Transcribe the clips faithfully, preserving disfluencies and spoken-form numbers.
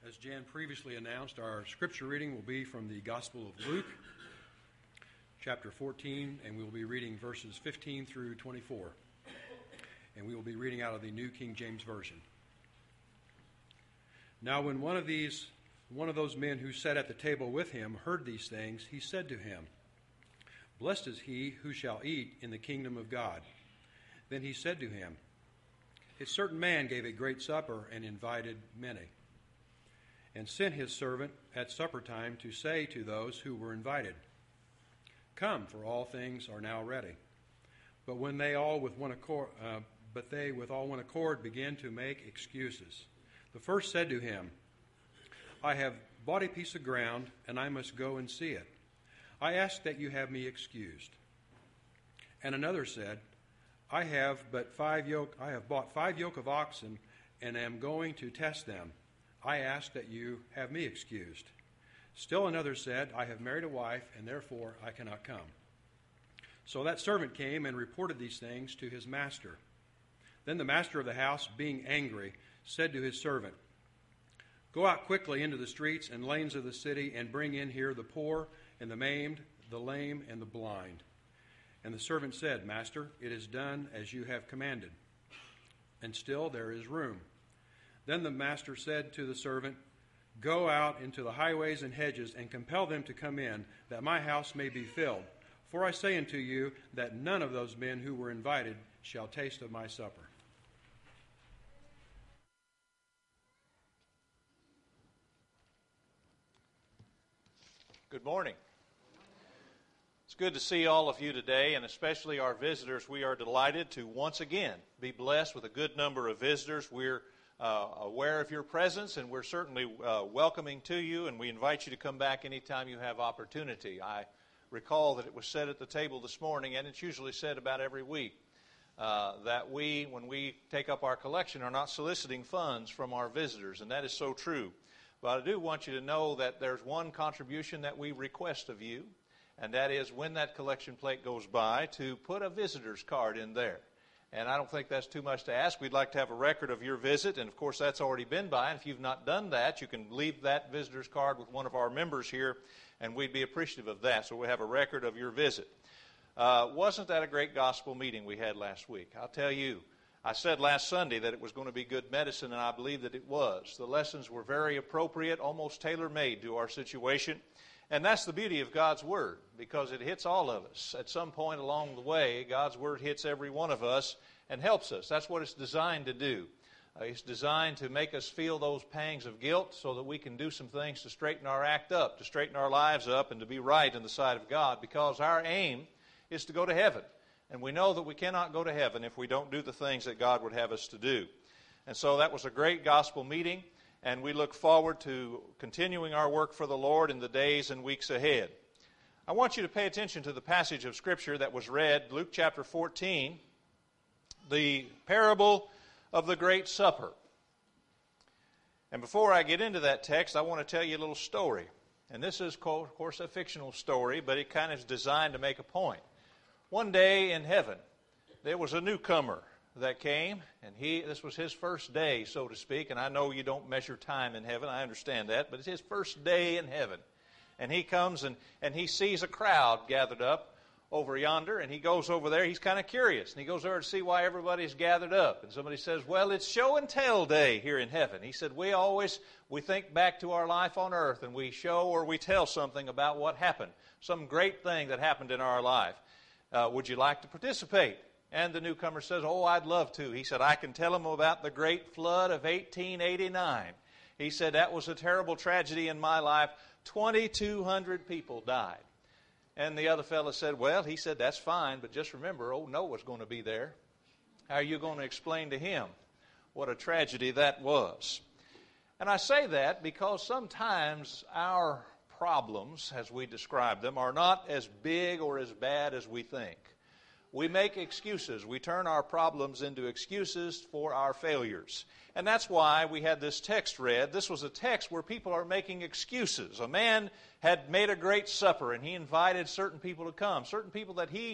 As Jan previously announced, our scripture reading will be from the Gospel of Luke, chapter fourteen, and we will be reading verses fifteen through twenty-four. And we will be reading out of the New King James Version. Now when one of these, one of those men who sat at the table with him heard these things, he said to him, "Blessed is he who shall eat in the kingdom of God." Then he said to him, "A certain man gave a great supper and invited many, and sent his servant at supper time to say to those who were invited, 'Come, for all things are now ready.' But when they all with one accord, uh, but they with all one accord began to make excuses. The first said to him, 'I have bought a piece of ground, and I must go and see it. I ask that you have me excused.' And another said, 'I have but five yoke. I have bought five yoke of oxen, and am going to test them. I ask that you have me excused.' Still another said, 'I have married a wife, and therefore I cannot come.' So that servant came and reported these things to his master. Then the master of the house, being angry, said to his servant, 'Go out quickly into the streets and lanes of the city, and bring in here the poor and the maimed, the lame, and the blind.' And the servant said, 'Master, it is done as you have commanded, and still there is room.' Then the master said to the servant, 'Go out into the highways and hedges, and compel them to come in, that my house may be filled. For I say unto you, that none of those men who were invited shall taste of my supper.'" Good morning. It's good to see all of you today, and especially our visitors. We are delighted to once again be blessed with a good number of visitors. We're uh, aware of your presence, and we're certainly uh, welcoming to you, and we invite you to come back anytime you have opportunity. I recall that it was said at the table this morning, and it's usually said about every week, uh, that we, when we take up our collection, are not soliciting funds from our visitors, and that is so true. But I do want you to know that there's one contribution that we request of you, and that is when that collection plate goes by, to put a visitor's card in there. And I don't think that's too much to ask. We'd like to have a record of your visit, and of course that's already been by. And if you've not done that, you can leave that visitor's card with one of our members here, and we'd be appreciative of that. So we have a record of your visit. Uh, wasn't that a great gospel meeting we had last week? I'll tell you, I said last Sunday that it was going to be good medicine, and I believe that it was. The lessons were very appropriate, almost tailor-made to our situation. And that's the beauty of God's Word, because it hits all of us. At some point along the way, God's Word hits every one of us and helps us. That's what it's designed to do. Uh, it's designed to make us feel those pangs of guilt so that we can do some things to straighten our act up, to straighten our lives up, and to be right in the sight of God, because our aim is to go to heaven. And we know that we cannot go to heaven if we don't do the things that God would have us to do. And so that was a great gospel meeting, and we look forward to continuing our work for the Lord in the days and weeks ahead. I want you to pay attention to the passage of Scripture that was read, Luke chapter fourteen, the parable of the Great Supper. And before I get into that text, I want to tell you a little story. And this is, of course, a fictional story, but it kind of is designed to make a point. One day in heaven, there was a newcomer that came, and he this was his first day, so to speak. And I know you don't measure time in heaven, I understand that, but it's his first day in heaven. And he comes and, and he sees a crowd gathered up over yonder, and he goes over there. He's kind of curious, and he goes over to see why everybody's gathered up. And somebody says, "Well, it's show and tell day here in heaven." He said, we always, we think back to our life on earth, and we show or we tell something about what happened, some great thing that happened in our life. Uh, would you like to participate? And the newcomer says, "Oh, I'd love to." He said, "I can tell them about the great flood of eighteen eighty-nine. He said, "That was a terrible tragedy in my life. twenty-two hundred people died." And the other fellow said, "Well," he said, "that's fine, but just remember, old Noah's going to be there. How are you going to explain to him what a tragedy that was?" And I say that because sometimes our problems, as we describe them, are not as big or as bad as we think. We make excuses. We turn our problems into excuses for our failures. And that's why we had this text read. This was a text where people are making excuses. A man had made a great supper, and he invited certain people to come, certain people that he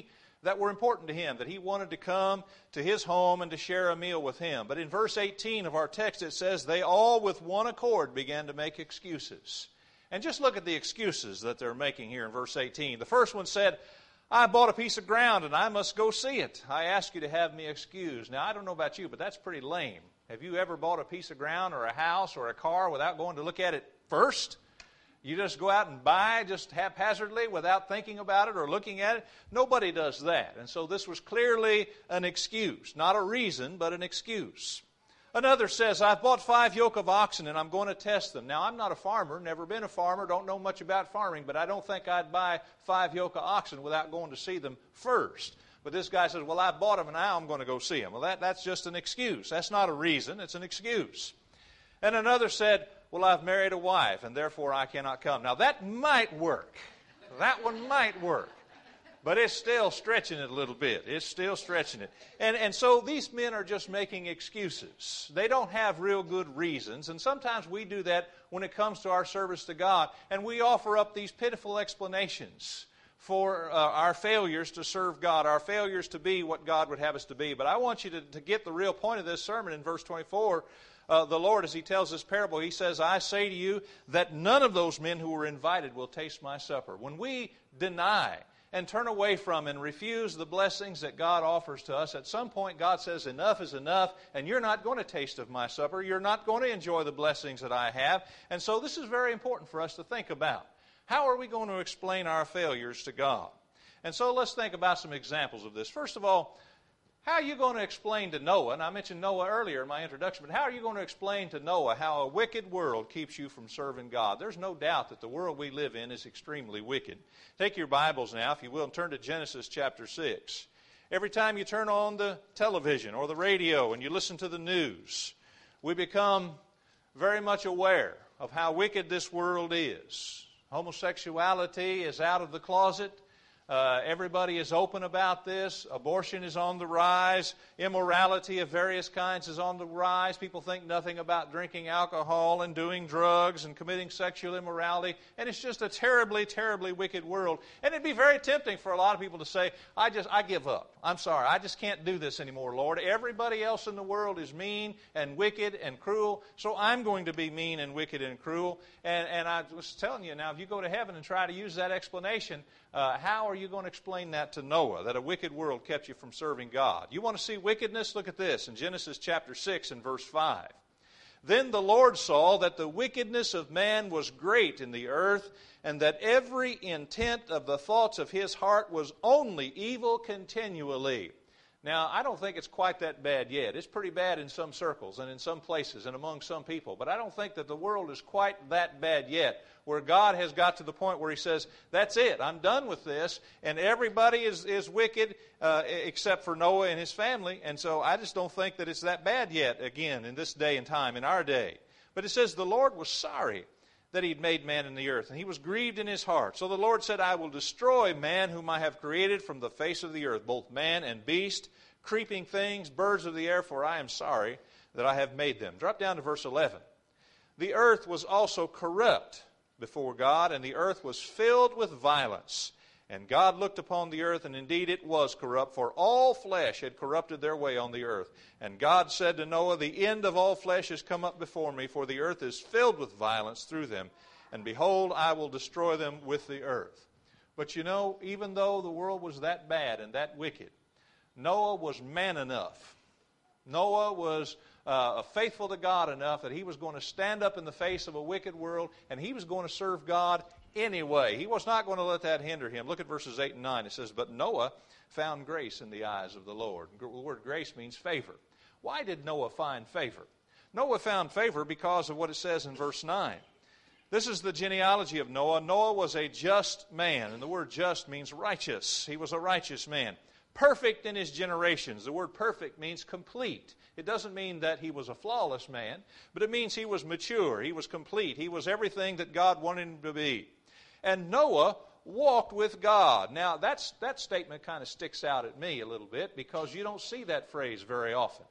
that were important to him, that he wanted to come to his home and to share a meal with him. But in verse eighteen of our text it says, they all with one accord began to make excuses. And just look at the excuses that they're making here in verse eighteen. The first one said, I bought a piece of ground and I must go see it. I ask you to have me excused. Now, I don't know about you, but that's pretty lame. Have you ever bought a piece of ground or a house or a car without going to look at it first? You just go out and buy just haphazardly without thinking about it or looking at it? Nobody does that. And so this was clearly an excuse. Not a reason, but an excuse. Another says, I've bought five yoke of oxen and I'm going to test them. Now, I'm not a farmer, never been a farmer, don't know much about farming, but I don't think I'd buy five yoke of oxen without going to see them first. But this guy says, well, I bought them and now I'm going to go see them. Well, that, that's just an excuse. That's not a reason, it's an excuse. And another said, well, I've married a wife and therefore I cannot come. Now, that might work. That one might work. But it's still stretching it a little bit. It's still stretching it. And, and so these men are just making excuses. They don't have real good reasons. And sometimes we do that when it comes to our service to God. And we offer up these pitiful explanations for uh, our failures to serve God, our failures to be what God would have us to be. But I want you to, to get the real point of this sermon in verse twenty-four. Uh, the Lord, as He tells this parable, He says, I say to you that none of those men who were invited will taste my supper. When we deny and turn away from and refuse the blessings that God offers to us, at some point God says, enough is enough, and you're not going to taste of my supper. You're not going to enjoy the blessings that I have. And so this is very important for us to think about. How are we going to explain our failures to God? And so let's think about some examples of this. First of all, how are you going to explain to Noah, and I mentioned Noah earlier in my introduction, but how are you going to explain to Noah how a wicked world keeps you from serving God? There's no doubt that the world we live in is extremely wicked. Take your Bibles now, if you will, and turn to Genesis chapter six. Every time you turn on the television or the radio and you listen to the news, we become very much aware of how wicked this world is. Homosexuality is out of the closet. Uh, everybody is open about this. Abortion is on the rise. Immorality of various kinds is on the rise. People think nothing about drinking alcohol and doing drugs and committing sexual immorality. And it's just a terribly, terribly wicked world. And it'd be very tempting for a lot of people to say, I just, I give up. I'm sorry. I just can't do this anymore, Lord. Everybody else in the world is mean and wicked and cruel, so I'm going to be mean and wicked and cruel. And, and I was telling you now, if you go to heaven and try to use that explanation, uh, how are you going to explain that to Noah, that a wicked world kept you from serving God? You want to see wickedness? Look at this in Genesis chapter six and verse five. Then the Lord saw that the wickedness of man was great in the earth, and that every intent of the thoughts of his heart was only evil continually. Now, I don't think it's quite that bad yet. It's pretty bad in some circles and in some places and among some people. But I don't think that the world is quite that bad yet, where God has got to the point where He says, that's it, I'm done with this, and everybody is, is wicked uh, except for Noah and his family. And so I just don't think that it's that bad yet, again, in this day and time, in our day. But it says the Lord was sorry that He'd made man in the earth, and He was grieved in His heart. So the Lord said, I will destroy man whom I have created from the face of the earth, both man and beast, creeping things, birds of the air, for I am sorry that I have made them. Drop down to verse eleven. The earth was also corrupt before God, and the earth was filled with violence. And God looked upon the earth, and indeed it was corrupt, for all flesh had corrupted their way on the earth. And God said to Noah, the end of all flesh has come up before me, for the earth is filled with violence through them. And behold, I will destroy them with the earth. But you know, even though the world was that bad and that wicked, Noah was man enough. Noah was uh, faithful to God enough that he was going to stand up in the face of a wicked world, and he was going to serve God anyway. He was not going to let that hinder him. Look at verses eight and nine. It says, but Noah found grace in the eyes of the Lord. The word grace means favor. Why did Noah find favor? Noah found favor because of what it says in verse nine. This is the genealogy of Noah. Noah was a just man, and the word just means righteous. He was a righteous man. Perfect in his generations. The word perfect means complete. It doesn't mean that he was a flawless man, but it means he was mature, he was complete, he was everything that God wanted him to be. And Noah walked with God. Now, that's, that statement kind of sticks out at me a little bit because you don't see that phrase very often.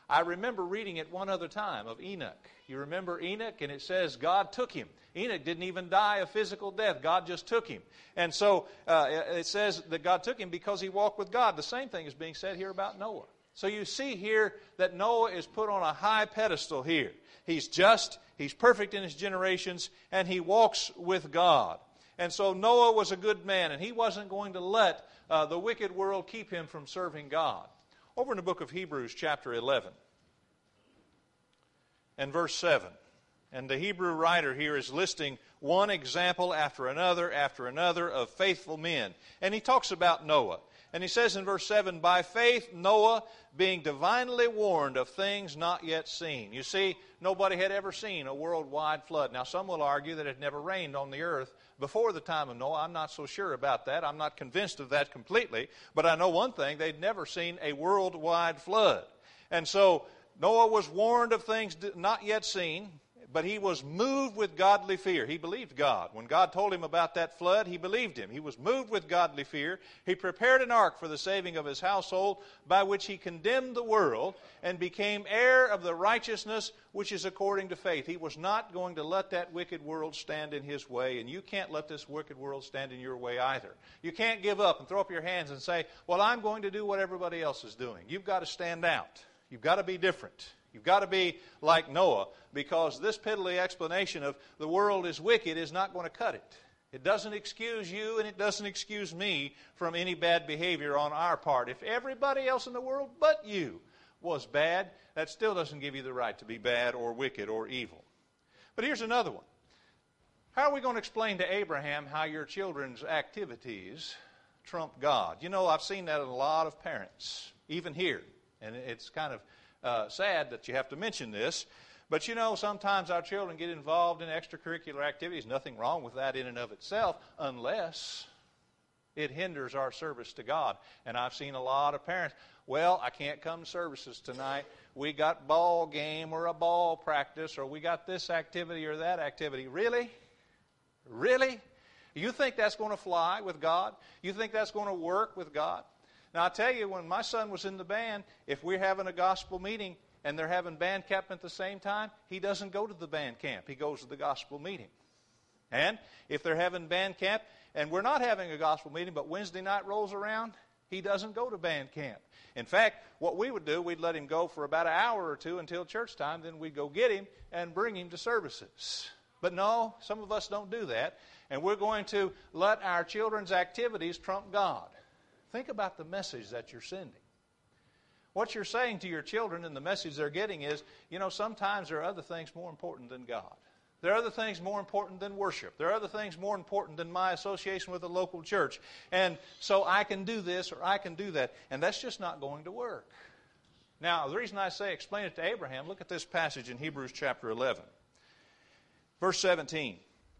I remember reading it one other time of Enoch. You remember Enoch? And it says God took him. Enoch didn't even die a physical death. God just took him. And so uh, it says that God took him because he walked with God. The same thing is being said here about Noah. So you see here that Noah is put on a high pedestal here. He's just, he's perfect in his generations, and he walks with God. And so Noah was a good man, and he wasn't going to let uh, the wicked world keep him from serving God. Over in the book of Hebrews, chapter eleven, and verse seven. And the Hebrew writer here is listing one example after another, after another of faithful men. And he talks about Noah. And he says in verse seven, by faith Noah, being divinely warned of things not yet seen. You see, nobody had ever seen a worldwide flood. Now, some will argue that it never rained on the earth before the time of Noah. I'm not so sure about that. I'm not convinced of that completely. But I know one thing, they'd never seen a worldwide flood. And so Noah was warned of things not yet seen, but he was moved with godly fear. He believed God. When God told him about that flood, he believed him. He was moved with godly fear. He prepared an ark for the saving of his household, by which he condemned the world and became heir of the righteousness which is according to faith. He was not going to let that wicked world stand in his way, and you can't let this wicked world stand in your way either. You can't give up and throw up your hands and say, well, I'm going to do what everybody else is doing. You've got to stand out. You've got to be different. You've got to be like Noah, because this piddly explanation of the world is wicked is not going to cut it. It doesn't excuse you, and it doesn't excuse me from any bad behavior on our part. If everybody else in the world but you was bad, that still doesn't give you the right to be bad or wicked or evil. But here's another one. How are we going to explain to Abraham how your children's activities trump God? You know, I've seen that in a lot of parents, even here. And it's kind of uh, sad that you have to mention this. But you know, sometimes our children get involved in extracurricular activities. Nothing wrong with that in and of itself, unless it hinders our service to God. And I've seen a lot of parents, well, I can't come to services tonight. We got ball game or a ball practice, or we got this activity or that activity. Really? Really? You think that's going to fly with God? You think that's going to work with God? Now, I tell you, when my son was in the band, if we're having a gospel meeting and they're having band camp at the same time, he doesn't go to the band camp. He goes to the gospel meeting. And if they're having band camp and we're not having a gospel meeting, but Wednesday night rolls around, he doesn't go to band camp. In fact, what we would do, we'd let him go for about an hour or two until church time, then we'd go get him and bring him to services. But no, some of us don't do that, and we're going to let our children's activities trump God. Think about the message that you're sending. What you're saying to your children and the message they're getting is, you know, sometimes there are other things more important than God. There are other things more important than worship. There are other things more important than my association with the local church. And so I can do this or I can do that. And that's just not going to work. Now, the reason I say explain it to Abraham, look at this passage in Hebrews chapter eleven. Verse seventeen.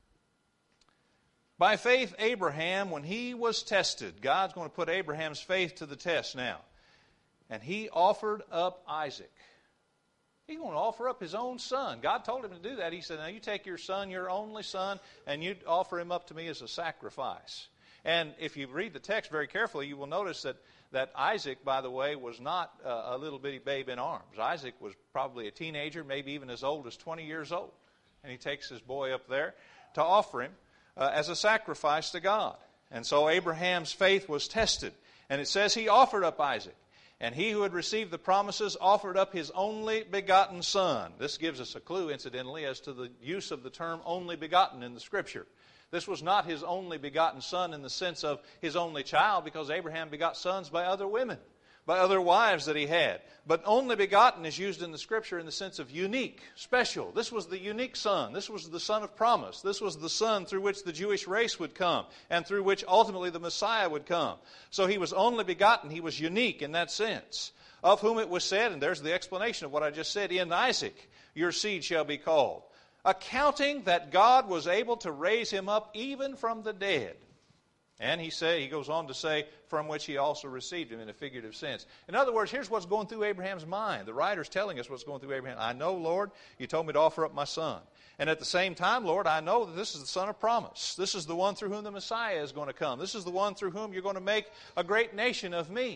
By faith, Abraham, when he was tested, God's going to put Abraham's faith to the test now. And he offered up Isaac. He's going to offer up his own son. God told him to do that. He said, now you take your son, your only son, and you offer him up to me as a sacrifice. And if you read the text very carefully, you will notice that, that Isaac, by the way, was not uh, a little bitty babe in arms. Isaac was probably a teenager, maybe even as old as twenty years old. And he takes his boy up there to offer him uh, as a sacrifice to God. And so Abraham's faith was tested. And it says he offered up Isaac. And he who had received the promises offered up his only begotten son. This gives us a clue, incidentally, as to the use of the term only begotten in the Scripture. This was not his only begotten son in the sense of his only child, because Abraham begot sons by other women, by other wives that he had. But only begotten is used in the Scripture in the sense of unique, special. This was the unique son. This was the son of promise. This was the son through which the Jewish race would come and through which ultimately the Messiah would come. So he was only begotten. He was unique in that sense. Of whom it was said, and there's the explanation of what I just said, in Isaac your seed shall be called. Accounting that God was able to raise him up even from the dead. And he say, he goes on to say, from which he also received him in a figurative sense. In other words, here's what's going through Abraham's mind. The writer's telling us what's going through Abraham. I know, Lord, you told me to offer up my son. And at the same time, Lord, I know that this is the son of promise. This is the one through whom the Messiah is going to come. This is the one through whom you're going to make a great nation of me.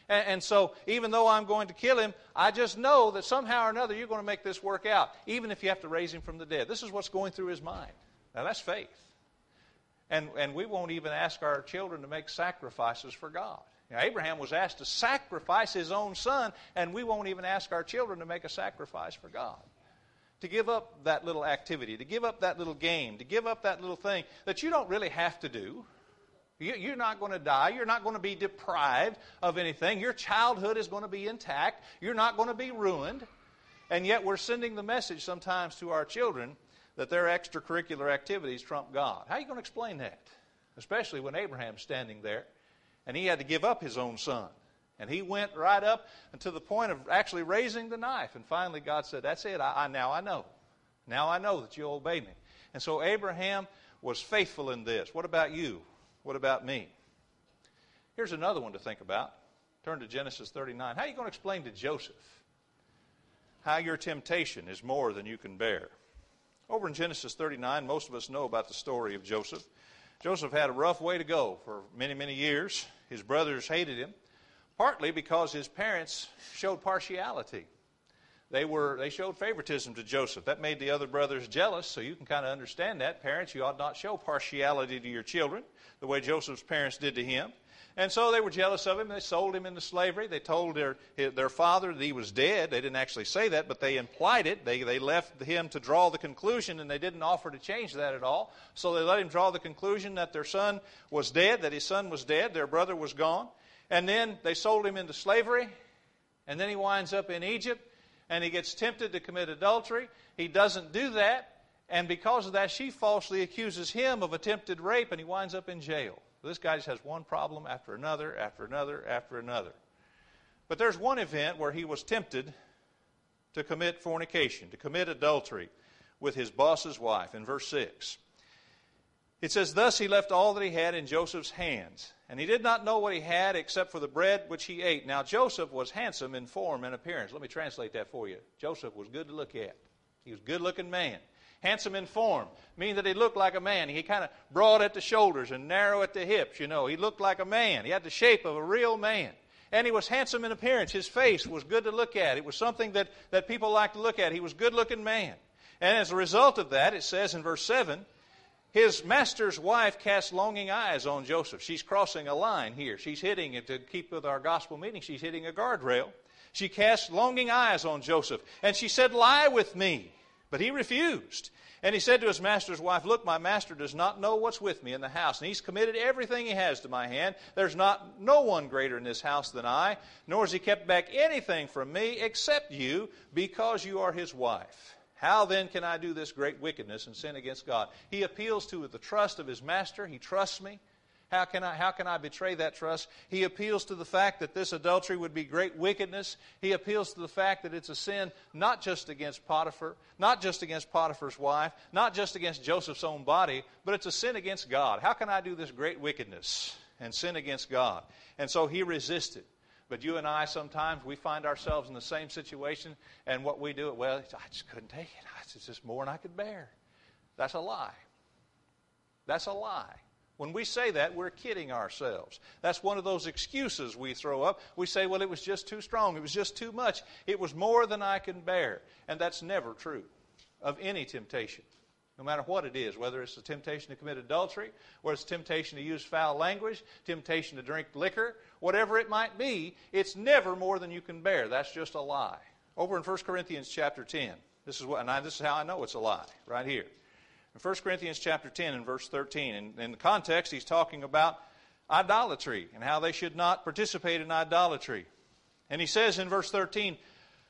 And, and so even though I'm going to kill him, I just know that somehow or another you're going to make this work out, even if you have to raise him from the dead. This is what's going through his mind. Now that's faith. And, and we won't even ask our children to make sacrifices for God. Now, Abraham was asked to sacrifice his own son, and we won't even ask our children to make a sacrifice for God. To give up that little activity, to give up that little game, to give up that little thing that you don't really have to do. You're not going to die. You're not going to be deprived of anything. Your childhood is going to be intact. You're not going to be ruined. And yet we're sending the message sometimes to our children that their extracurricular activities trump God. How are you going to explain that? Especially when Abraham's standing there and he had to give up his own son. And he went right up to the point of actually raising the knife. And finally God said, that's it. I, I, now I know. Now I know that you obey me. And so Abraham was faithful in this. What about you? What about me? Here's another one to think about. Turn to Genesis thirty-nine. How are you going to explain to Joseph how your temptation is more than you can bear? Over in Genesis thirty-nine, most of us know about the story of Joseph. Joseph had a rough way to go for many, many years. His brothers hated him, partly because his parents showed partiality. They were they showed favoritism to Joseph. That made the other brothers jealous, so you can kind of understand that. Parents, you ought not show partiality to your children the way Joseph's parents did to him. And so they were jealous of him. They sold him into slavery. They told their their father that he was dead. They didn't actually say that, but they implied it. They, they left him to draw the conclusion, and they didn't offer to change that at all. So they let him draw the conclusion that their son was dead, that his son was dead, their brother was gone. And then they sold him into slavery, and then he winds up in Egypt, and he gets tempted to commit adultery. He doesn't do that, and because of that, she falsely accuses him of attempted rape, and he winds up in jail. This guy just has one problem after another, after another, after another. But there's one event where he was tempted to commit fornication, to commit adultery with his boss's wife. In verse six, it says, thus he left all that he had in Joseph's hands, and he did not know what he had except for the bread which he ate. Now Joseph was handsome in form and appearance. Let me translate that for you. Joseph was good to look at. He was a good-looking man. Handsome in form, meaning that he looked like a man. He kind of broad at the shoulders and narrow at the hips, you know. He looked like a man. He had the shape of a real man. And he was handsome in appearance. His face was good to look at. It was something that, that people liked to look at. He was a good-looking man. And as a result of that, it says in verse seven, his master's wife cast longing eyes on Joseph. She's crossing a line here. She's hitting it to keep with our gospel meeting. She's hitting a guardrail. She cast longing eyes on Joseph. And she said, lie with me. But he refused. And he said to his master's wife, look, my master does not know what's with me in the house, and he's committed everything he has to my hand. There's not no one greater in this house than I, nor has he kept back anything from me except you, because you are his wife. How then can I do this great wickedness and sin against God? He appeals to the trust of his master. He trusts me. How can I, how can I betray that trust? He appeals to the fact that this adultery would be great wickedness. He appeals to the fact that it's a sin not just against Potiphar, not just against Potiphar's wife, not just against Joseph's own body, but it's a sin against God. How can I do this great wickedness and sin against God? And so he resisted. But you and I, sometimes we find ourselves in the same situation, and what we do, well, I just couldn't take it. It's just more than I could bear. That's a lie. That's a lie. When we say that, we're kidding ourselves. That's one of those excuses we throw up. We say, well, it was just too strong. It was just too much. It was more than I can bear. And that's never true of any temptation, no matter what it is, whether it's a temptation to commit adultery, or it's a temptation to use foul language, temptation to drink liquor, whatever it might be, it's never more than you can bear. That's just a lie. Over in First Corinthians chapter ten, this is what, and I, this is how I know it's a lie, right here. In First Corinthians chapter ten and verse thirteen, and in the context, he's talking about idolatry and how they should not participate in idolatry. And he says in verse thirteen,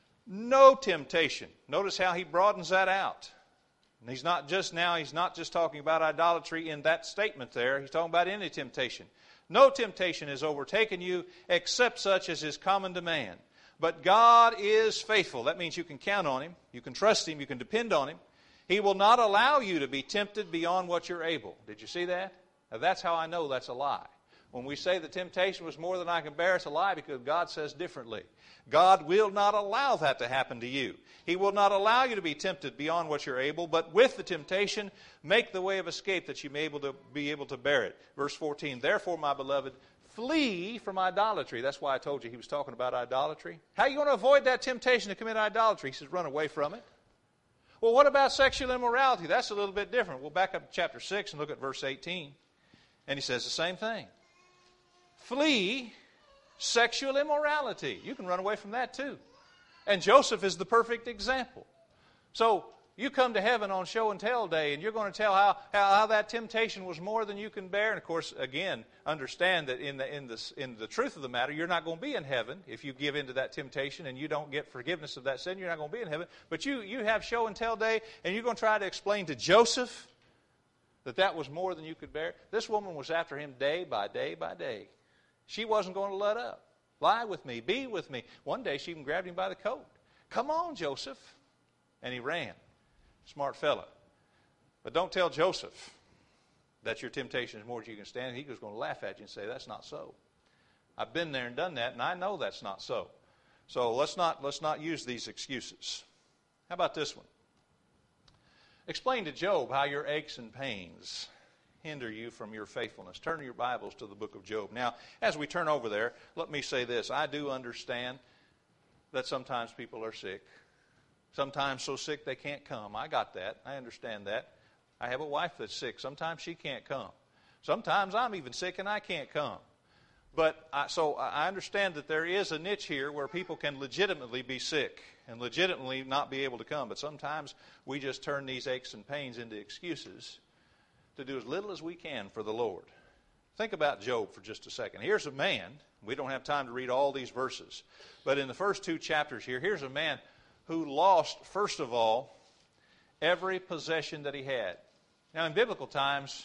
no temptation. Notice how he broadens that out. And he's not just now, he's not just talking about idolatry in that statement there. He's talking about any temptation. No temptation has overtaken you except such as is common to man. But God is faithful. That means you can count on Him. You can trust Him. You can depend on Him. He will not allow you to be tempted beyond what you're able. Did you see that? Now that's how I know that's a lie. When we say the temptation was more than I can bear, it's a lie because God says differently. God will not allow that to happen to you. He will not allow you to be tempted beyond what you're able, but with the temptation, make the way of escape that you may able to be able to bear it. Verse fourteen, therefore, my beloved, flee from idolatry. That's why I told you he was talking about idolatry. How are you going to avoid that temptation to commit idolatry? He says, run away from it. Well, what about sexual immorality? That's a little bit different. We'll back up to chapter six and look at verse eighteen. And he says the same thing. Flee sexual immorality. You can run away from that too. And Joseph is the perfect example. So you come to heaven on show and tell day, and you're going to tell how, how, how that temptation was more than you can bear. And of course, again, understand that in the, in, the, in the truth of the matter, you're not going to be in heaven if you give in to that temptation and you don't get forgiveness of that sin. You're not going to be in heaven. But you, you have show and tell day, and you're going to try to explain to Joseph that that was more than you could bear. This woman was after him day by day by day. She wasn't going to let up. Lie with me. Be with me. One day she even grabbed him by the coat. Come on, Joseph. And he ran. Smart fella. But don't tell Joseph that your temptation is more than you can stand. He was going to laugh at you and say, that's not so. I've been there and done that, and I know that's not so. So let's not, let's not use these excuses. How about this one? Explain to Job how your aches and pains hinder you from your faithfulness. Turn your Bibles to the book of Job. Now, as we turn over there, let me say this. I do understand that sometimes people are sick. Sometimes so sick they can't come. I got that. I understand that. I have a wife that's sick. Sometimes she can't come. Sometimes I'm even sick and I can't come. But I, so I understand that there is a niche here where people can legitimately be sick and legitimately not be able to come. But sometimes we just turn these aches and pains into excuses to do as little as we can for the Lord. Think about Job for just a second. Here's a man. We don't have time to read all these verses. But in the first two chapters here, here's a man who lost, first of all, every possession that he had. Now, in biblical times,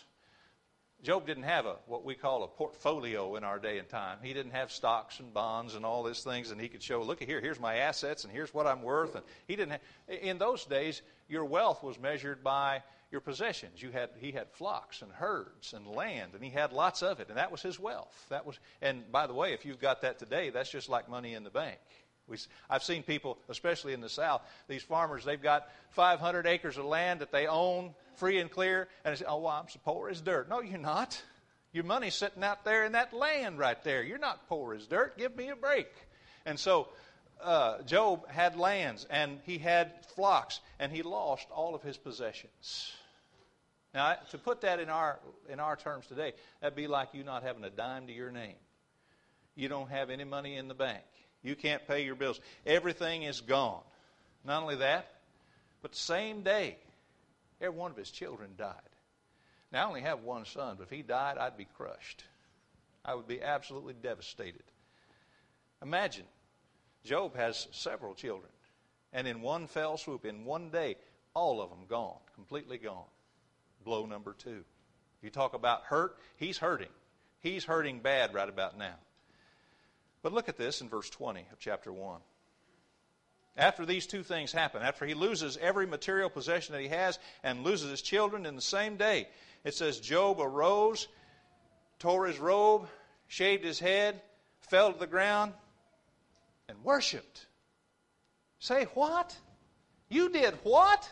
Job didn't have a what we call a portfolio in our day and time. He didn't have stocks and bonds and all these things, and he could show, look at here, here's my assets, and here's what I'm worth. And he didn't have, in those days, your wealth was measured by your possessions. You had he had flocks and herds and land, and he had lots of it, and that was his wealth. That was, and by the way, if you've got that today, that's just like money in the bank. We, I've seen people, especially in the South, these farmers, they've got five hundred acres of land that they own free and clear, and they say, oh, well, I'm so poor as dirt. No, you're not. Your money's sitting out there in that land right there. You're not poor as dirt. Give me a break. And so uh, Job had lands, and he had flocks, and he lost all of his possessions. Now, to put that in our in our terms today, that'd be like you not having a dime to your name. You don't have any money in the bank. You can't pay your bills. Everything is gone. Not only that, but the same day, every one of his children died. Now, I only have one son, but if he died, I'd be crushed. I would be absolutely devastated. Imagine, Job has several children, and in one fell swoop, in one day, all of them gone, completely gone. Blow number two. You talk about hurt, he's hurting. He's hurting bad right about now. But look at this in verse twenty of chapter one. After these two things happen, after he loses every material possession that he has and loses his children in the same day, it says Job arose, tore his robe, shaved his head, fell to the ground, and worshipped. Say what? You did what?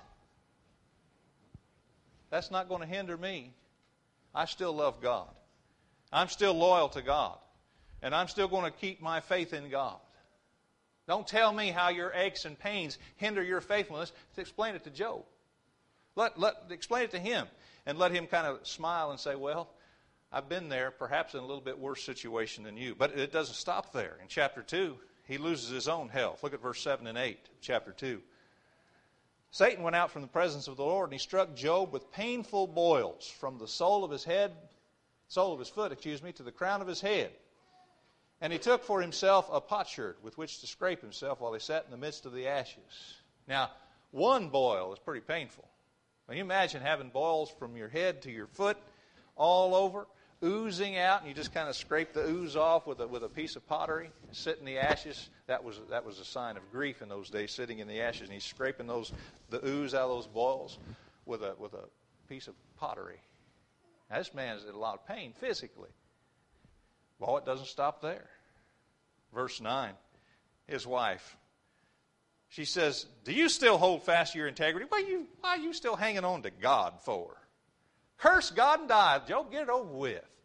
That's not going to hinder me. I still love God. I'm still loyal to God. And I'm still going to keep my faith in God. Don't tell me how your aches and pains hinder your faithfulness. Explain it to Job. Let, let, explain it to him. And let him kind of smile and say, well, I've been there, perhaps in a little bit worse situation than you. But it doesn't stop there. In chapter two, he loses his own health. Look at verse seven and eight, chapter two. Satan went out from the presence of the Lord, and he struck Job with painful boils from the sole of his head, sole of his foot, excuse me, to the crown of his head. And he took for himself a potsherd with which to scrape himself while he sat in the midst of the ashes. Now, one boil is pretty painful. Can you imagine having boils from your head to your foot all over, oozing out, and you just kind of scrape the ooze off with a, with a piece of pottery, sit in the ashes? That was, that was a sign of grief in those days, sitting in the ashes. And he's scraping those the ooze out of those boils with a, with a piece of pottery. Now, this man is in a lot of pain physically. Well, it doesn't stop there. Verse nine, his wife, she says, do you still hold fast to your integrity? Why are you, why are you still hanging on to God for? Curse God and die. Job, get it over with.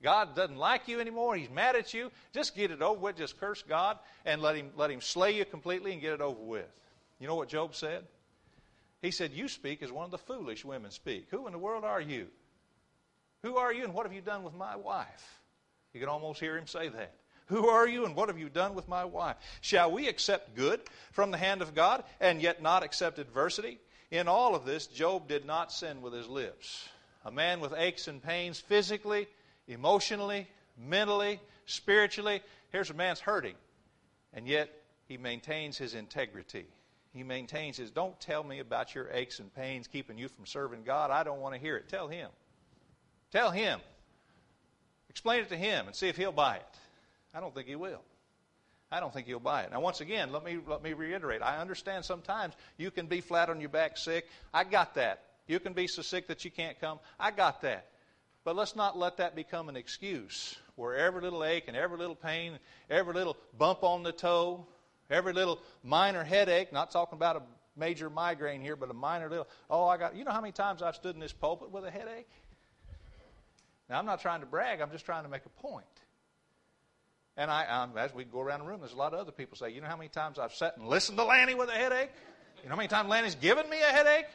God doesn't like you anymore. He's mad at you. Just get it over with. Just curse God and let him, let him slay you completely and get it over with. You know what Job said? He said, you speak as one of the foolish women speak. Who in the world are you? Who are you and what have you done with my wife? You can almost hear him say that. Who are you and what have you done with my wife? Shall we accept good from the hand of God and yet not accept adversity? In all of this, Job did not sin with his lips. A man with aches and pains physically, emotionally, mentally, spiritually. Here's a man's hurting, and yet he maintains his integrity. He maintains his, don't tell me about your aches and pains keeping you from serving God. I don't want to hear it. Tell him. Tell him. Explain it to him and see if he'll buy it. I don't think he will. I don't think he'll buy it. Now, once again, let me let me reiterate. I understand sometimes you can be flat on your back sick. I got that. You can be so sick that you can't come. I got that. But let's not let that become an excuse where every little ache and every little pain, every little bump on the toe, every little minor headache, not talking about a major migraine here, but a minor little, oh, I got, you know how many times I've stood in this pulpit with a headache? Now, I'm not trying to brag. I'm just trying to make a point. And I, um, as we go around the room, there's a lot of other people say, you know how many times I've sat and listened to Lanny with a headache? You know how many times Lanny's given me a headache?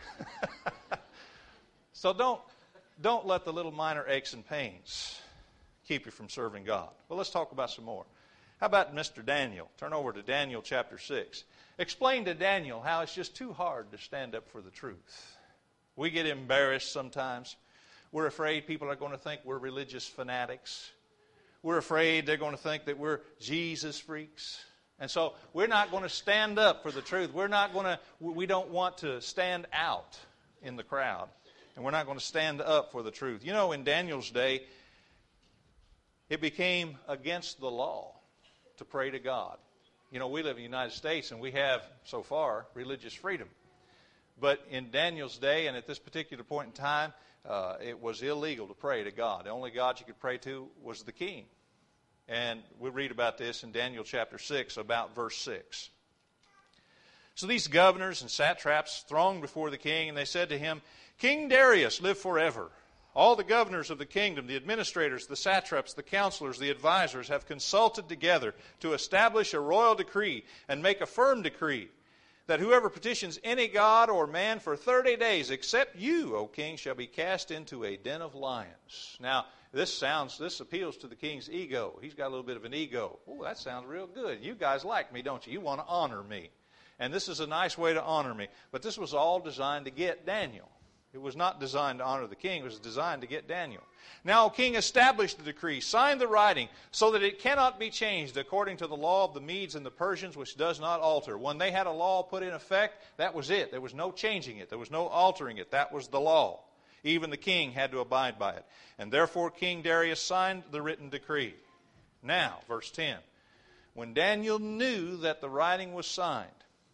So don't, don't let the little minor aches and pains keep you from serving God. Well, let's talk about some more. How about Mister Daniel? Turn over to Daniel chapter six. Explain to Daniel how it's just too hard to stand up for the truth. We get embarrassed sometimes. We're afraid people are going to think we're religious fanatics. We're afraid they're going to think that we're Jesus freaks. And so we're not going to stand up for the truth. We're not going to, we don't want to stand out in the crowd. And we're not going to stand up for the truth. You know, in Daniel's day, it became against the law to pray to God. You know, we live in the United States and we have, so far, religious freedom. But in Daniel's day and at this particular point in time, uh, it was illegal to pray to God. The only God you could pray to was the king. And we'll read about this in Daniel chapter six, about verse six. So these governors and satraps thronged before the king, and they said to him, King Darius, live forever. All the governors of the kingdom, the administrators, the satraps, the counselors, the advisors have consulted together to establish a royal decree and make a firm decree that whoever petitions any god or man for thirty days, except you, O king, shall be cast into a den of lions. Now, this sounds, this appeals to the king's ego. He's got a little bit of an ego. Oh, that sounds real good. You guys like me, don't you? You want to honor me. And this is a nice way to honor me. But this was all designed to get Daniel. It was not designed to honor the king. It was designed to get Daniel. Now, O king, establish the decree, sign the writing, so that it cannot be changed according to the law of the Medes and the Persians, which does not alter. When they had a law put in effect, that was it. There was no changing it. There was no altering it. That was the law. Even the king had to abide by it. And therefore King Darius signed the written decree. Now, verse ten. When Daniel knew that the writing was signed,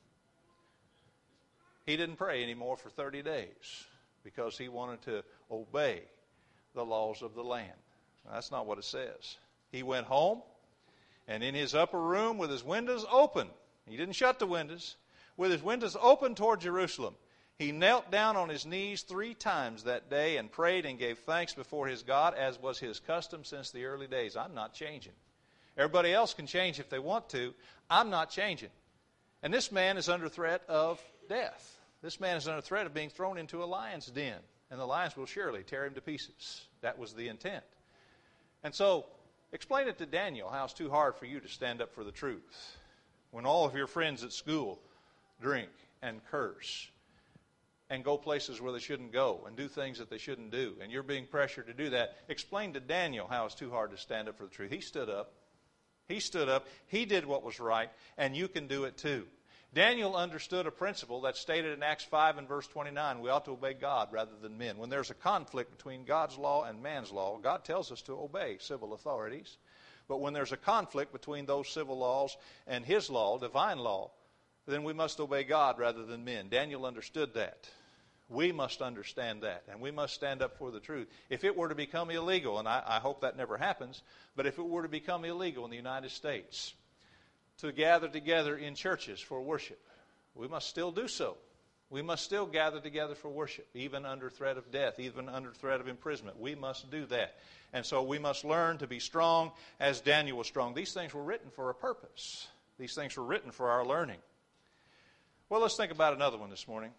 he didn't pray anymore for thirty days because he wanted to obey the laws of the land. That's not what it says. He went home, and in his upper room with his windows open, he didn't shut the windows, with his windows open toward Jerusalem, he knelt down on his knees three times that day and prayed and gave thanks before his God, as was his custom since the early days. I'm not changing. Everybody else can change if they want to. I'm not changing. And this man is under threat of death. This man is under threat of being thrown into a lion's den, and the lions will surely tear him to pieces. That was the intent. And so, explain it to Daniel how it's too hard for you to stand up for the truth. When all of your friends at school drink and curse and go places where they shouldn't go and do things that they shouldn't do, and you're being pressured to do that, explain to Daniel how it's too hard to stand up for the truth. He stood up. He stood up. He did what was right, and you can do it too. Daniel understood a principle that's stated in Acts five and verse twenty-nine. We ought to obey God rather than men. When there's a conflict between God's law and man's law, God tells us to obey civil authorities. But when there's a conflict between those civil laws and his law, divine law, then we must obey God rather than men. Daniel understood that. We must understand that, and we must stand up for the truth. If it were to become illegal, and I, I hope that never happens, but if it were to become illegal in the United States to gather together in churches for worship, we must still do so. We must still gather together for worship, even under threat of death, even under threat of imprisonment. We must do that. And so we must learn to be strong as Daniel was strong. These things were written for a purpose. These things were written for our learning. Well, let's think about another one this morning.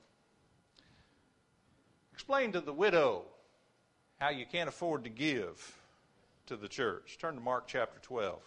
Explain to the widow how you can't afford to give to the church. Turn to Mark chapter twelve.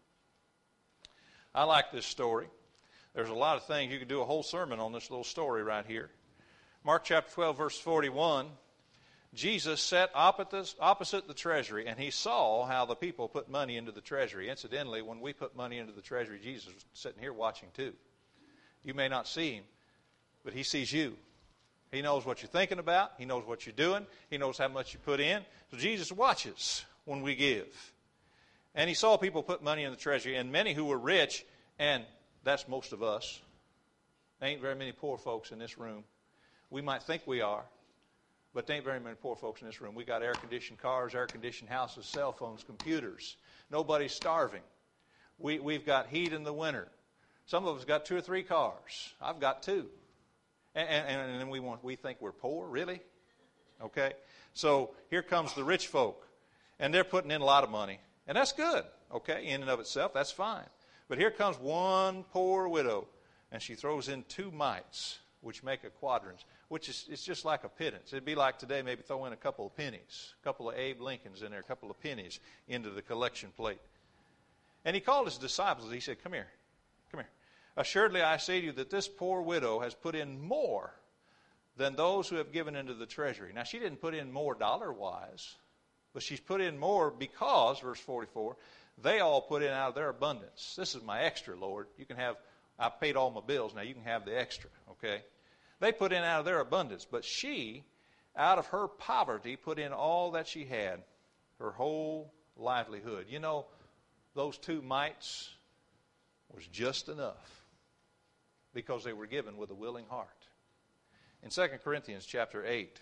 I like this story. There's a lot of things. You could do a whole sermon on this little story right here. Mark chapter twelve, verse forty-one. Jesus sat opposite the treasury, and he saw how the people put money into the treasury. Incidentally, when we put money into the treasury, Jesus was sitting here watching too. You may not see him, but he sees you. He knows what you're thinking about. He knows what you're doing. He knows how much you put in. So Jesus watches when we give. And he saw people put money in the treasury, and many who were rich, and that's most of us. There ain't very many poor folks in this room. We might think we are, but there ain't very many poor folks in this room. We got air-conditioned cars, air-conditioned houses, cell phones, computers. Nobody's starving. We, we've got heat in the winter. Some of us got two or three cars. I've got two. And, and, and then we want we think we're poor, really? Okay? So here comes the rich folk, and they're putting in a lot of money. And that's good, okay, in and of itself. That's fine. But here comes one poor widow, and she throws in two mites, which make a quadrans, which is it's just like a pittance. It'd be like today maybe throw in a couple of pennies, a couple of Abe Lincolns in there, a couple of pennies into the collection plate. And he called his disciples. He said, come here, come here. Assuredly, I say to you that this poor widow has put in more than those who have given into the treasury. Now, she didn't put in more dollar-wise, but she's put in more because, verse forty-four, they all put in out of their abundance. This is my extra, Lord. You can have, I paid all my bills, now you can have the extra, okay? They put in out of their abundance, but she, out of her poverty, put in all that she had, her whole livelihood. You know, those two mites was just enough because they were given with a willing heart. In Second Corinthians chapter eight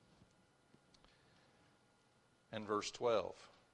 and verse twelve,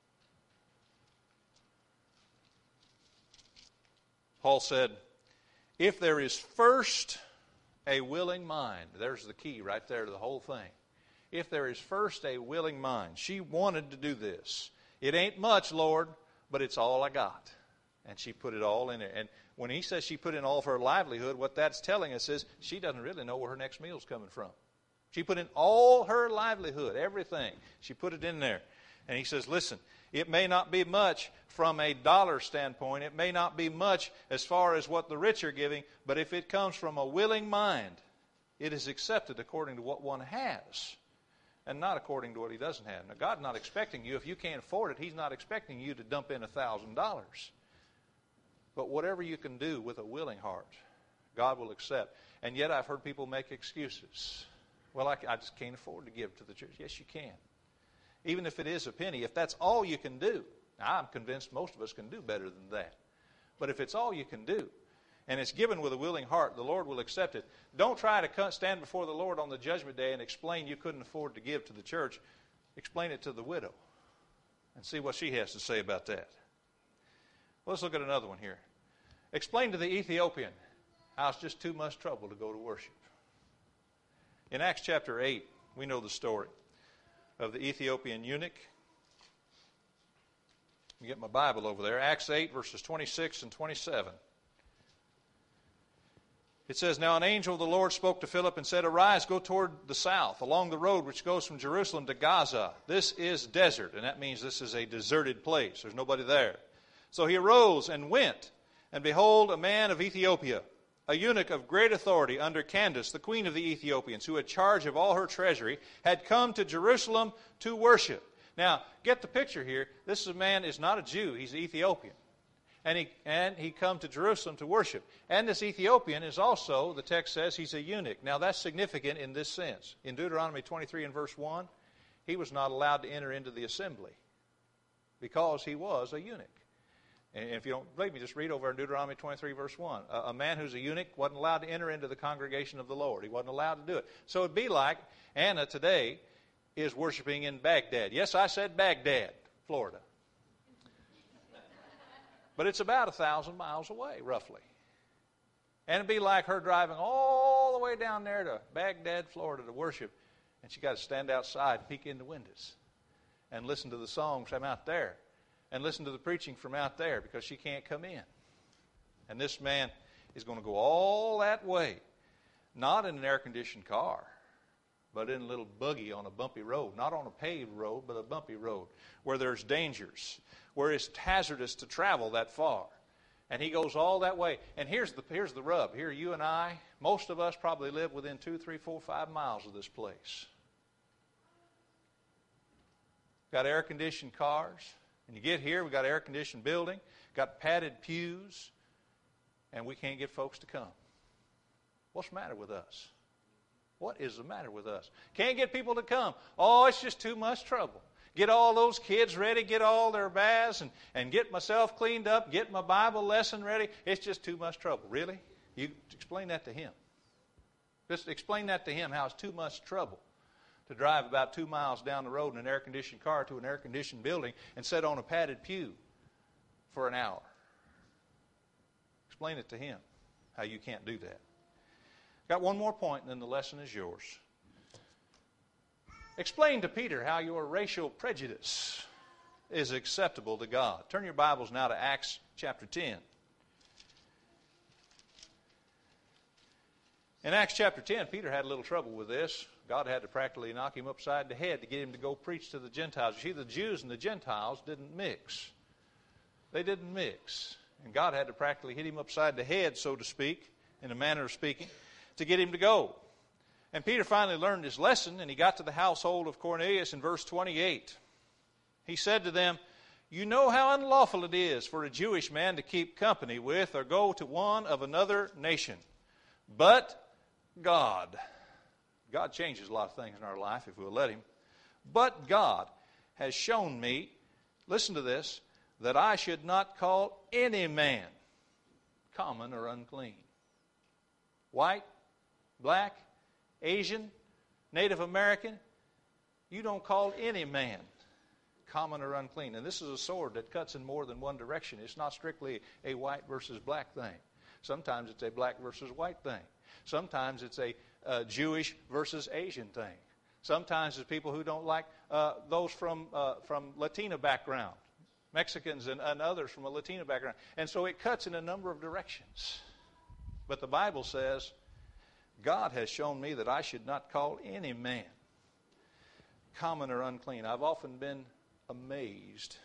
Paul said, if there is first a willing mind, there's the key right there to the whole thing. If there is first a willing mind, she wanted to do this. It ain't much, Lord, but it's all I got. And she put it all in there. And when he says she put in all of her livelihood, what that's telling us is she doesn't really know where her next meal's coming from. She put in all her livelihood, everything. She put it in there. And he says, listen, it may not be much from a dollar standpoint. It may not be much as far as what the rich are giving. But if it comes from a willing mind, it is accepted according to what one has and not according to what he doesn't have. Now, God's not expecting you. If you can't afford it, he's not expecting you to dump in one thousand dollars. But whatever you can do with a willing heart, God will accept. And yet I've heard people make excuses. Well, I, I just can't afford to give to the church. Yes, you can. Even if it is a penny, if that's all you can do. Now, I'm convinced most of us can do better than that. But if it's all you can do, and it's given with a willing heart, the Lord will accept it. Don't try to stand before the Lord on the judgment day and explain you couldn't afford to give to the church. Explain it to the widow and see what she has to say about that. Well, let's look at another one here. Explain to the Ethiopian how it's just too much trouble to go to worship. In Acts chapter eight, we know the story of the Ethiopian eunuch. Let me get my Bible over there. Acts eight, verses twenty-six and twenty-seven. It says, now an angel of the Lord spoke to Philip and said, arise, go toward the south, along the road which goes from Jerusalem to Gaza. This is desert, and that means this is a deserted place. There's nobody there. So he arose and went, and behold, a man of Ethiopia, a eunuch of great authority under Candace, the queen of the Ethiopians, who had charge of all her treasury, had come to Jerusalem to worship. Now, get the picture here. This man is not a Jew. He's an Ethiopian. And he, and he come to Jerusalem to worship. And this Ethiopian is also, the text says, he's a eunuch. Now, that's significant in this sense. In Deuteronomy twenty-three and verse one, he was not allowed to enter into the assembly because he was a eunuch. And if you don't believe me, just read over in Deuteronomy twenty-three, verse one. A, a man who's a eunuch wasn't allowed to enter into the congregation of the Lord. He wasn't allowed to do it. So it'd be like Anna today is worshiping in Baghdad. Yes, I said Baghdad, Florida. But it's about a thousand miles away, roughly. And it'd be like her driving all the way down there to Baghdad, Florida to worship. And she got to stand outside and peek in the windows and listen to the songs from out there and listen to the preaching from out there because she can't come in. And this man is going to go all that way, not in an air-conditioned car, but in a little buggy on a bumpy road. Not on a paved road, but a bumpy road where there's dangers, where it's hazardous to travel that far. And he goes all that way. And here's the here's the rub. Here, you and I, most of us probably live within two, three, four, five miles of this place. Got air-conditioned cars. And you get here, we got an air-conditioned building, got padded pews, and we can't get folks to come. What's the matter with us? What is the matter with us? Can't get people to come. Oh, it's just too much trouble. Get all those kids ready, get all their baths, and, and get myself cleaned up, get my Bible lesson ready. It's just too much trouble. Really? You explain that to him. Just explain that to him, how it's too much trouble to drive about two miles down the road in an air-conditioned car to an air-conditioned building and sit on a padded pew for an hour. Explain it to him, how you can't do that. Got one more point, and then the lesson is yours. Explain to Peter how your racial prejudice is acceptable to God. Turn your Bibles now to Acts chapter ten. In Acts chapter ten, Peter had a little trouble with this. God had to practically knock him upside the head to get him to go preach to the Gentiles. You see, the Jews and the Gentiles didn't mix. They didn't mix. And God had to practically hit him upside the head, so to speak, in a manner of speaking, to get him to go. And Peter finally learned his lesson, and he got to the household of Cornelius in verse twenty-eight. He said to them, "You know how unlawful it is for a Jewish man to keep company with or go to one of another nation. But God," God changes a lot of things in our life if we'll let him, "but God has shown me," listen to this, "that I should not call any man common or unclean." White, black, Asian, Native American, you don't call any man common or unclean. And this is a sword that cuts in more than one direction. It's not strictly a white versus black thing. Sometimes it's a black versus white thing. Sometimes it's a uh, Jewish versus Asian thing. Sometimes it's people who don't like uh, those from uh, from Latino background, Mexicans and, and others from a Latino background. And so it cuts in a number of directions. But the Bible says, God has shown me that I should not call any man common or unclean. I've often been amazed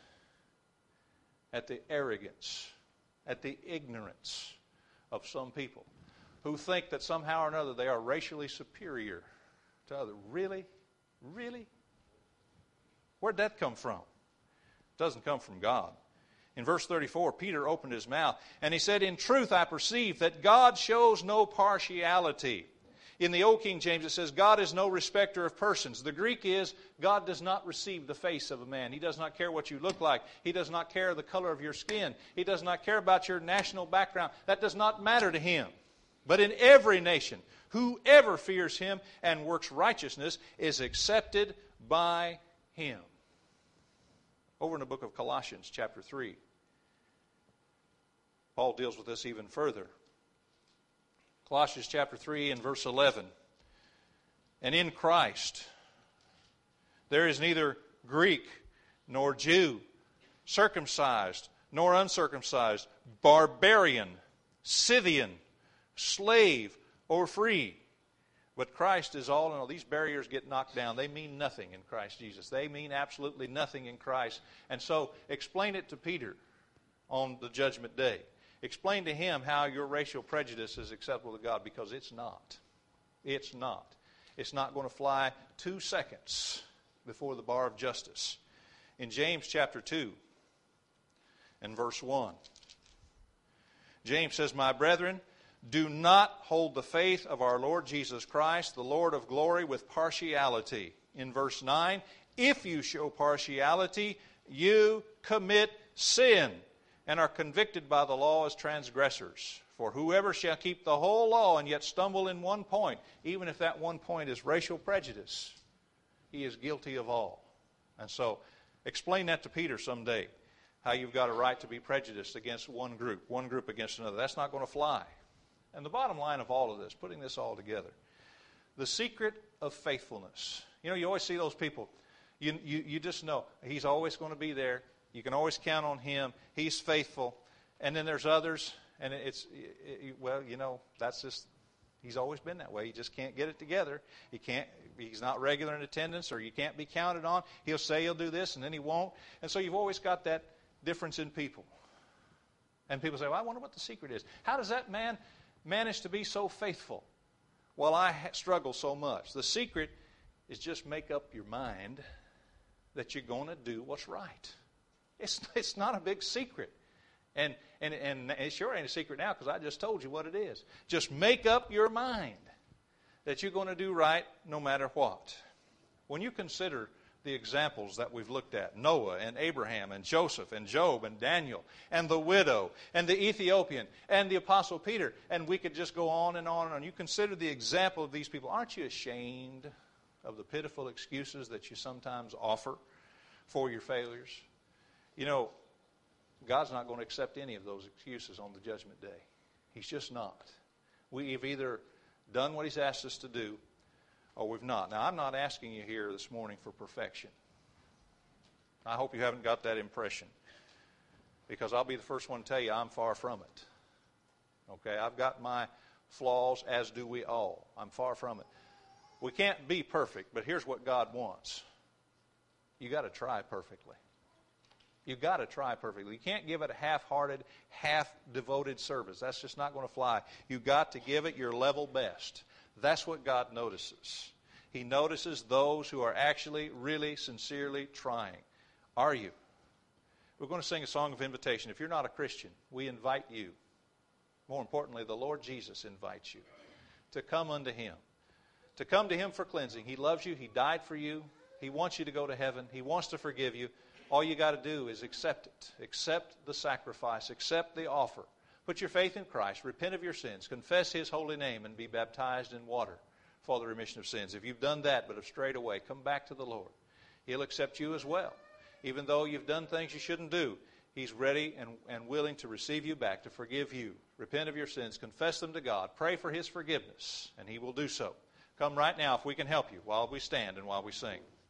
at the arrogance, at the ignorance of some people who think that somehow or another they are racially superior to others. Really? Really? Where'd that come from? It doesn't come from God. In verse thirty-four, Peter opened his mouth, and he said, "In truth I perceive that God shows no partiality." In the Old King James it says, "God is no respecter of persons." The Greek is, God does not receive the face of a man. He does not care what you look like. He does not care the color of your skin. He does not care about your national background. That does not matter to him. But in every nation, whoever fears him and works righteousness is accepted by him. Over in the book of Colossians, chapter three, Paul deals with this even further. Colossians chapter three and verse eleven. "And in Christ there is neither Greek nor Jew, circumcised nor uncircumcised, barbarian, Scythian, slave or free. But Christ is all in all." These barriers get knocked down. They mean nothing in Christ Jesus. They mean absolutely nothing in Christ. And so explain it to Peter on the judgment day. Explain to him how your racial prejudice is acceptable to God, because it's not. It's not. It's not going to fly two seconds before the bar of justice. In James chapter two and verse one, James says, "My brethren, do not hold the faith of our Lord Jesus Christ, the Lord of glory, with partiality." In verse nine, "If you show partiality, you commit sin, and are convicted by the law as transgressors. For whoever shall keep the whole law and yet stumble in one point, even if that one point is racial prejudice, he is guilty of all." And so, explain that to Peter someday, how you've got a right to be prejudiced against one group, one group against another. That's not going to fly. And the bottom line of all of this, putting this all together, the secret of faithfulness. You know, you always see those people. You, you, you just know he's always going to be there. You can always count on him. He's faithful. And then there's others, and it's, it, well, you know, that's just, he's always been that way. He just can't get it together. He can't, he's not regular in attendance, or you can't be counted on. He'll say he'll do this, and then he won't. And so you've always got that difference in people. And people say, well, I wonder what the secret is. How does that man manage to be so faithful while I ha- struggle so much? The secret is just make up your mind that you're going to do what's right. It's, it's not a big secret. And, and, and it sure ain't a secret now, because I just told you what it is. Just make up your mind that you're going to do right no matter what. When you consider the examples that we've looked at, Noah and Abraham and Joseph and Job and Daniel and the widow and the Ethiopian and the Apostle Peter, and we could just go on and on and on. You consider the example of these people. Aren't you ashamed of the pitiful excuses that you sometimes offer for your failures? You know, God's not going to accept any of those excuses on the judgment day. He's just not. We've either done what He's asked us to do, or we've not. Now, I'm not asking you here this morning for perfection. I hope you haven't got that impression, because I'll be the first one to tell you I'm far from it. Okay, I've got my flaws, as do we all. I'm far from it. We can't be perfect, but here's what God wants. You got to try perfectly. You've got to try perfectly. You can't give it a half-hearted, half-devoted service. That's just not going to fly. You've got to give it your level best. That's what God notices. He notices those who are actually, really, sincerely trying. Are you? We're going to sing a song of invitation. If you're not a Christian, we invite you. More importantly, the Lord Jesus invites you to come unto Him. To come to Him for cleansing. He loves you. He died for you. He wants you to go to heaven. He wants to forgive you. All you got to do is accept it. Accept the sacrifice. Accept the offer. Put your faith in Christ. Repent of your sins. Confess His holy name and be baptized in water for the remission of sins. If you've done that but have strayed away, come back to the Lord. He'll accept you as well. Even though you've done things you shouldn't do, He's ready and, and willing to receive you back, to forgive you. Repent of your sins. Confess them to God. Pray for His forgiveness, and He will do so. Come right now if we can help you while we stand and while we sing.